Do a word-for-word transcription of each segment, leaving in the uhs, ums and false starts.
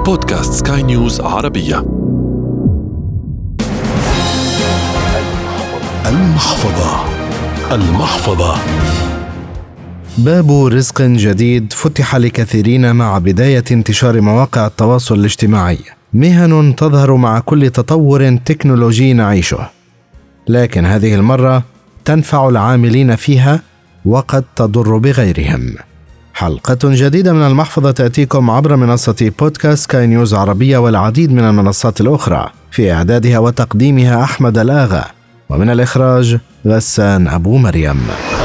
بودكاست سكاي نيوز عربية. المحفظة. المحفظة باب رزق جديد فتح لكثيرين مع بداية انتشار مواقع التواصل الاجتماعي. مهن تظهر مع كل تطور تكنولوجي نعيشه، لكن هذه المرة تنفع العاملين فيها وقد تضر بغيرهم. حلقة جديدة من المحفظة تأتيكم عبر منصة بودكاست سكاي نيوز عربية والعديد من المنصات الأخرى، في إعدادها وتقديمها أحمد الآغا، ومن الإخراج غسان أبو مريم.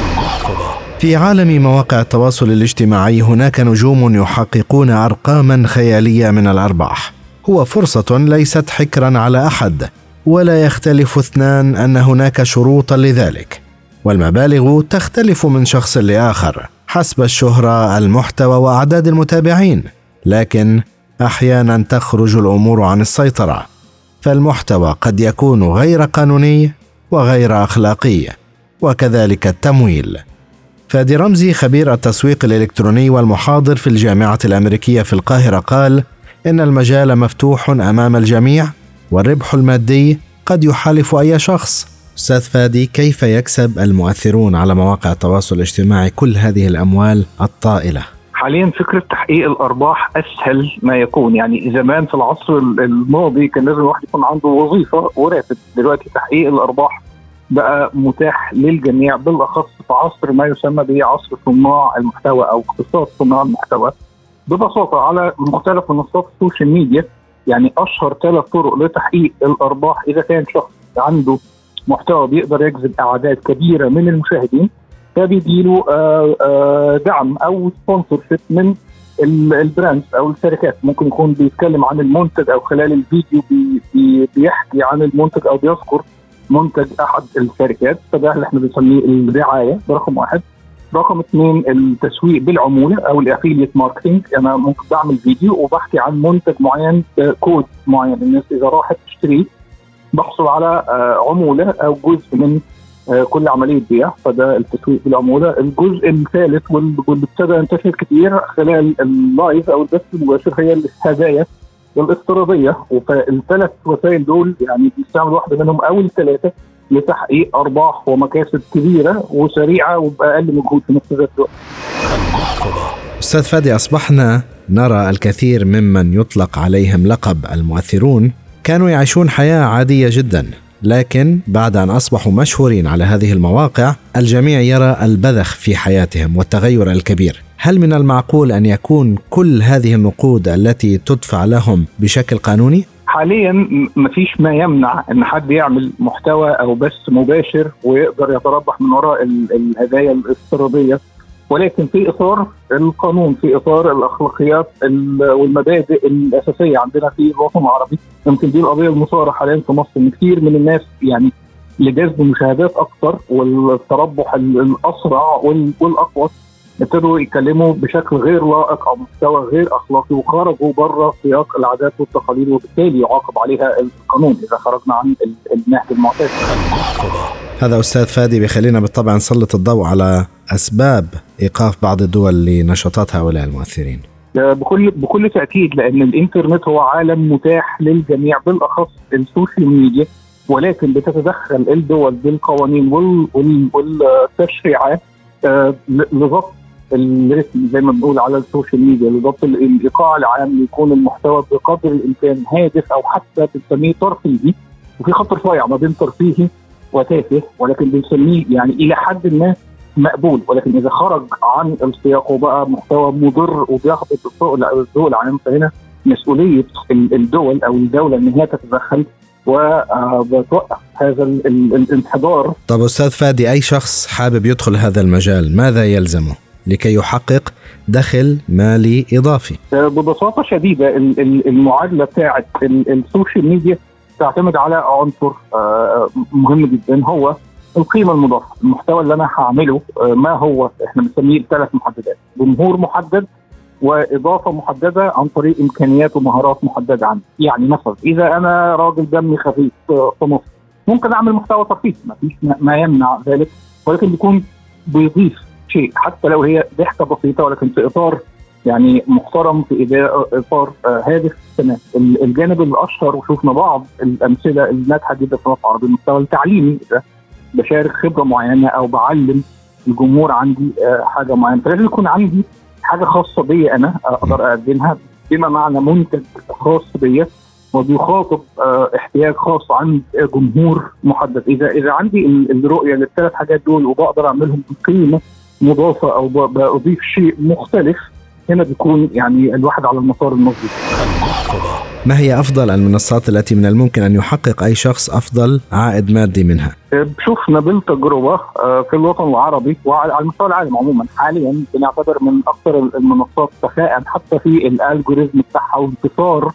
في عالم مواقع التواصل الاجتماعي هناك نجوم يحققون أرقاما خيالية من الأرباح. هو فرصة ليست حكرا على أحد، ولا يختلف اثنان أن هناك شروطا لذلك، والمبالغ تختلف من شخص لآخر حسب الشهرة، المحتوى، وأعداد المتابعين. لكن أحيانا تخرج الأمور عن السيطرة، فالمحتوى قد يكون غير قانوني وغير أخلاقي، وكذلك التمويل. فادي رمزي خبير التسويق الإلكتروني والمحاضر في الجامعة الأمريكية في القاهرة قال إن المجال مفتوح أمام الجميع، والربح المادي قد يحالف أي شخص. أستاذ فادي، كيف يكسب المؤثرون على مواقع التواصل الاجتماعي كل هذه الأموال الطائلة؟ حاليا فكرة تحقيق الأرباح أسهل ما يكون. يعني زمان في العصر الماضي كان لازم الواحد يكون عنده وظيفة وراتب. دلوقتي تحقيق الأرباح بقى متاح للجميع، بالأخص في عصر ما يسمى بعصر صناع المحتوى أو اقتصاد صناع المحتوى. ببساطة على مختلف منصات السوشيال ميديا، يعني أشهر ثلاث طرق لتحقيق الأرباح إذا كان شخص عنده محتوى بيقدر يجذب أعداد كبيرة من المشاهدين، فبيديله دعم أو سبونسرشيب من البراندز أو الشركات. ممكن يكون بيتكلم عن المنتج أو خلال الفيديو بي بي بيحكي عن المنتج أو بيذكر منتج أحد الشركات، فده اللي احنا بنسميه الرعاية. ده رقم واحد. رقم اثنين التسويق بالعمولة أو الأفيليت ماركتينج. أنا ممكن بعمل فيديو وبحكي عن منتج معين، كود معين، الناس إذا راحت تشتري بحصل على عمولة أو جزء من كل عملية بيع، فده التسويق بالعمولة. الجزء الثالث واللي ابتدى ينتشر كتير خلال اللايف أو البث المباشر هي الهدايا الافتراضية. فالثلاث وسائل دول يعني بيستعمل واحدة منهم أو الثلاثة لتحقيق أرباح ومكاسب كبيرة وسريعة وبأقل مجهود في نفس الوقت. أستاذ فادي، أصبحنا نرى الكثير ممن يطلق عليهم لقب المؤثرون كانوا يعيشون حياة عادية جدا، لكن بعد أن أصبحوا مشهورين على هذه المواقع الجميع يرى البذخ في حياتهم والتغير الكبير. هل من المعقول أن يكون كل هذه النقود التي تدفع لهم بشكل قانوني؟ حاليا مفيش ما يمنع أن حد يعمل محتوى أو بث مباشر ويقدر يتربح من وراء الهدايا الافتراضية، ولكن في إطار القانون، في إطار الأخلاقيات والمبادئ الأساسية عندنا في الوطن العربي. يمكن دي القضية المثارة حاليا في مصر، إن كثير من الناس يعني لجذب مشاهدات أكثر والتربح الأسرع والأقوى ابتدوا يتكلموا بشكل غير لائق أو مستوى غير أخلاقي وخرجوا بره سياق العادات والتقاليد، وبالتالي يعاقب عليها القانون إذا خرجنا عن النهج المعتاد. هذا أستاذ فادي بيخلينا بالطبع نسلط الضوء على أسباب إيقاف بعض الدول لنشاطات هؤلاء المؤثرين. بكل بكل تأكيد، لأن الإنترنت هو عالم متاح للجميع، بالأخص السوشيال ميديا، ولكن بتتدخل الدول بالقوانين والتشريعات لضبط الرسم زي ما بنقول على السوشيال ميديا، لضبط الإيقاع العام، يكون المحتوى بقدر الإمكان هادف أو حتى بنسميه ترفيهي. وفي خط رفيع ما بين ترفيهي وتافه، ولكن بنسميه يعني إلى حد ما مقبول. ولكن إذا خرج عن السياق وبقى محتوى مضر وبيخبط الذوق العام، فهنا مسؤولية الدول أو الدولة إن هي تتدخل وبتوقف هذا الانحدار. طب أستاذ فادي، أي شخص حابب يدخل هذا المجال ماذا يلزمه لكي يحقق دخل مالي إضافي؟ ببساطة شديدة المعادلة بتاعت السوشيال ميديا تعتمد على عنصر مهم جدا، هو القيمة المضافة. المحتوى اللي أنا هعمله ما هو احنا بنسميه ثلاث محددات: جمهور محدد، وإضافة محددة عن طريق إمكانيات ومهارات محددة عندي. يعني مثلا إذا أنا راجل دمي خفيف في مصر ممكن أعمل محتوى ترفيهي، ما فيش ما يمنع ذلك، ولكن بيكون بيضيف شيء حتى لو هي ضحكة بسيطة، ولكن في إطار يعني محترم في اطار هادف. تمام. الجانب الاشهر وشوفنا بعض الامثله الناجحه جدا في مصر على المستوى التعليمي، بشارك خبره معينه او بعلم الجمهور عندي حاجه معينه، فلازم يكون عندي حاجه خاصه بي انا اقدر اقدمها بما معنى منتج خاص بي وبيخاطب احتياج خاص عند جمهور محدد. اذا اذا عندي الرؤيه للثلاث حاجات دول وبقدر اعملهم بقيمه مضافه او بضيف شيء مختلف، هنا بيكون يعني الواحد على المسار المظبوط. ما هي أفضل المنصات التي من الممكن أن يحقق أي شخص أفضل عائد مادي منها؟ شفنا بالتجربة في الوطن العربي وعلى المستوى العالم عموما حاليا بنعتبر من أكثر المنصات سخاء حتى في الالجوريزم بتاعها وانتشار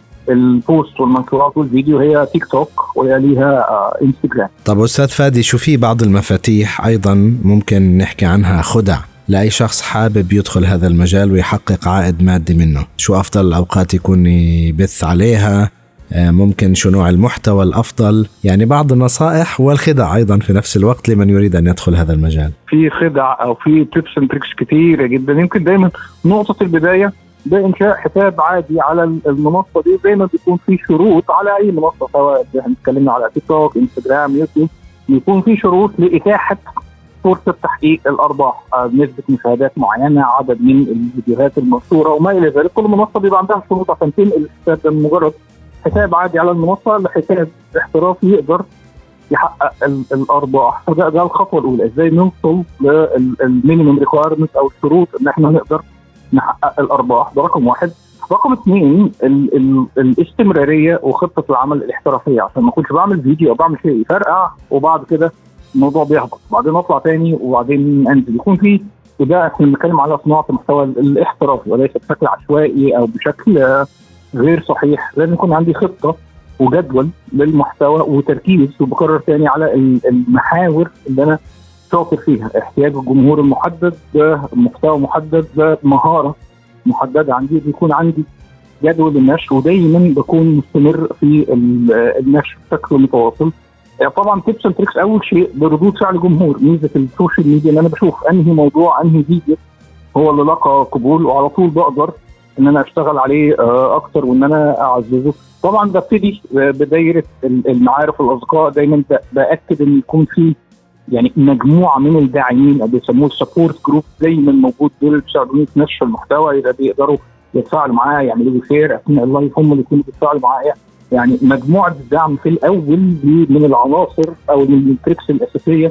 البوست والمنشورات والفيديو هي تيك توك ويليها انستغرام. طب أستاذ فادي، شو في بعض المفاتيح أيضا ممكن نحكي عنها خدع لأي شخص حابب يدخل هذا المجال ويحقق عائد مادي منه؟ شو أفضل الأوقات يكون يبث عليها؟ ممكن شو نوع المحتوى الأفضل؟ يعني بعض النصائح والخدع أيضا في نفس الوقت لمن يريد أن يدخل هذا المجال. في خدع أو في تيبس اند تريكس كتيرة جدا. يمكن دايما نقطة البداية ده إنشاء حساب عادي على المنصة دي. دايما بيكون في شروط على أي منصة، سواء اتكلمنا على تيك توك، انستغرام، يوتيوب، بيكون في شروط لإتاحة فرصة تحقيق الأرباح، نسبة مشاهدات معينة، عدد من الفيديوهات المنشورة وما إلى ذلك. كل منصة بيبقى عندها شروط عشان تنقل الحساب ده من مجرد حساب عادي على المنصة لحساب احترافي يقدر يحقق الأرباح. فده ده الخطوة الأولى، إزاي نوصل للمينيمم ريكويرمنت أو الشروط إن إحنا نقدر نحقق الأرباح. ده رقم واحد. رقم اثنين ال ال الاستمرارية وخطة العمل الاحترافية، عشان ما أكونش بعمل فيديو أو بعمل شيء يفرقع وبعد كده الموضوع بيهبط، بعدين اطلع تاني وبعدين انزل. يكون في، وده احنا بنتكلم على صناعه المحتوى الاحترافي وليس بشكل عشوائي او بشكل غير صحيح. لازم يكون عندي خطه وجدول للمحتوى وتركيز، وبكرر تاني على المحاور اللي انا شاطر فيها، احتياج الجمهور المحدد، محتوى محدد، مهاره محدده عندي، بيكون عندي جدول النشر ودايما بكون مستمر في النشر بشكل متواصل. طبعا تيبس اند تريكس اول شيء بردود فعل الجمهور. ميزه السوشيال ميديا ان انا بشوف انهي موضوع انهي فيديو هو اللي لقى قبول وعلى طول بقدر ان انا اشتغل عليه اكتر وان انا اعززه. طبعا ببتدي بدايره المعارف والاصدقاء، دايما باكد ان يكون في يعني مجموعه من الداعمين اللي بيسموه السبورت جروب دايما موجود، دول بيساعدوني في نشر المحتوى، اذا بيقدروا يتفاعلوا معايا يعملوا لي شير اثناء اللايف، هم اللي يكونوا بيتفاعلوا معايا. يعني مجموعة الدعم في الأول من العناصر أو من التريكس الأساسية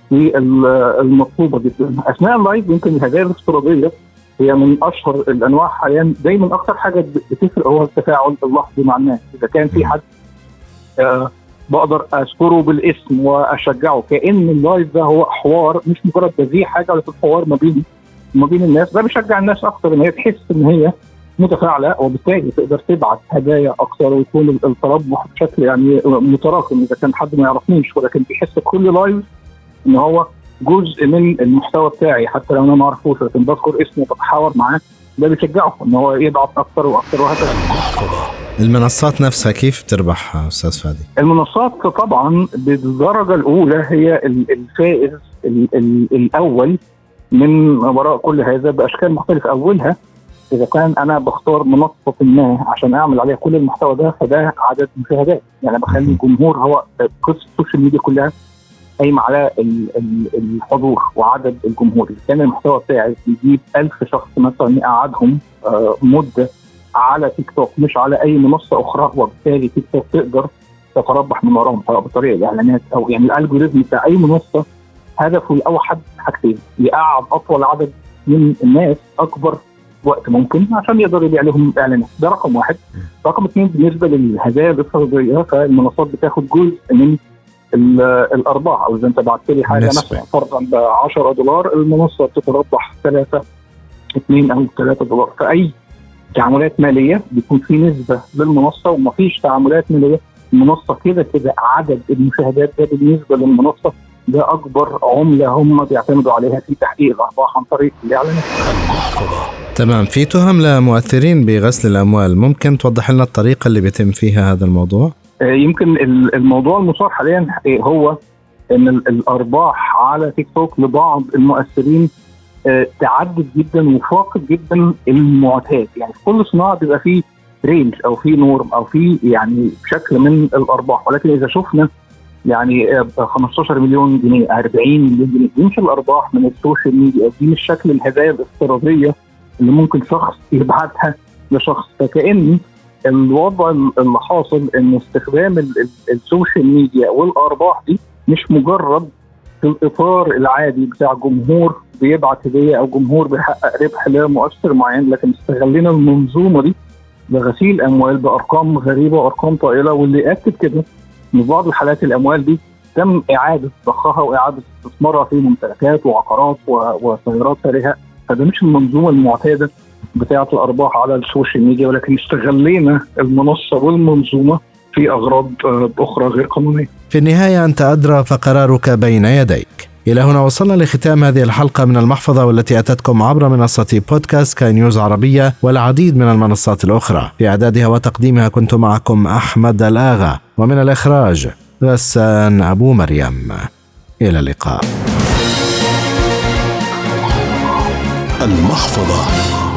والمطلوبة جدا. أثناء اللايف يمكن الهدايا الافتراضية هي من أشهر الأنواع حاليا. دايما أكثر حاجة بتفرق هو التفاعل اللحظي مع الناس. إذا كان في حد آه بقدر أذكره بالاسم وأشجعه، كأن اللايف ده هو حوار مش مجرد تذيع حاجة، ولكن حوار ما بين ما بين الناس. ده بيشجع الناس أكثر إن هي تحس إن هي متفاعلة، وبالتالي تقدر تبعت هدايا أكثر ويكون التربح بشكل يعني متراكم. إذا كان حد ما يعرفنيش ولكن بيحس بكل لايف إن هو جزء من المحتوى بتاعي، حتى لو أنا ما أعرفوش لكن بذكر اسمه وبتحاور معاه، ده بيشجعه إن هو يبعت أكثر وأكثر وهكذا. المنصات نفسها كيف تربح أستاذ فادي؟ المنصات طبعا بالدرجة الأولى هي الفائز الأول من وراء كل هذا بأشكال مختلفة. أولها إذا كان أنا بختار منصة ما عشان أعمل عليها كل المحتوى ده، فده عدد مشاهدات. يعني بخلي الجمهور، هو قصة السوشيال ميديا كلها قايمة على الحضور وعدد الجمهور. إذا كان المحتوى بتاعي بيجيب ألف شخص مثلا أقعدهم مدة على تيك توك مش على أي منصة أخرى، وبالتالي تيك توك تقدر تتربح من وراهم سواء بطريقة الإعلانات أو يعني الألجوريزم بتاع أي منصة هدفه الأوحد حاجتين: يقعد أطول عدد من الناس أكبر وقت ممكن عشان يقدر يبيع لهم اعلانات. ده رقم واحد. رقم اثنين بالنسبه للهدايا الافتراضيه، فالمنصات بتاخد جزء من الارباح، او اذا انت بعت لي حاجه مثلا فرضا ب عشرة دولار، المنصه بتتربح ثلاثة اثنين او ثلاثة دولار. فاي تعاملات ماليه بيكون في نسبه للمنصه، ومفيش تعاملات ماليه المنصه كده كده عدد المشاهدات ده بالنسبه للمنصه ده اكبر عمله هم بيعتمدوا عليها في تحقيق الارباح عن طريق الاعلانات. تمام. في تهم لمؤثرين بغسل الاموال، ممكن توضح لنا الطريقه اللي بيتم فيها هذا الموضوع؟ يمكن الموضوع المثار حاليا هو ان الارباح على تيك توك لبعض المؤثرين آه تعدد جدا وفاقد جدا المعتاد. يعني في كل صناعه بيبقى فيه رينج او في نورم او في يعني شكل من الارباح، ولكن اذا شفنا يعني خمستاشر مليون جنيه أربعين مليون جنيه دي مش الارباح من السوشيال ميديا، دي مش شكل الهدايا الافتراضيه اللي ممكن شخص يبعتها لشخص. فكأن الوضع اللي حاصل ان استخدام السوشيال ميديا والارباح دي مش مجرد في الاطار العادي بتاع جمهور بيبعت هديه او جمهور بيحقق ربح لا مؤثر معين، لكن استغلنا المنظومه دي لغسيل اموال بارقام غريبه وارقام طائله. واللي ياكد كده ان بعض الحالات الاموال دي تم اعاده ضخها واعاده استثمارها في ممتلكات وعقارات وسيارات فارهه. فده مش المنظومه المعتاده بتاعه الارباح على السوشيال ميديا، ولكن استغلينا المنصه والمنظومه في اغراض اخرى غير قانونيه. في النهايه انت ادرى فقرارك بين يديك. إلى هنا وصلنا لختام هذه الحلقة من المحفظة، والتي أتتكم عبر منصة بودكاست كاي نيوز عربية والعديد من المنصات الأخرى. في إعدادها وتقديمها كنت معكم أحمد الآغا، ومن الإخراج غسان أبو مريم. إلى اللقاء. المحفظة.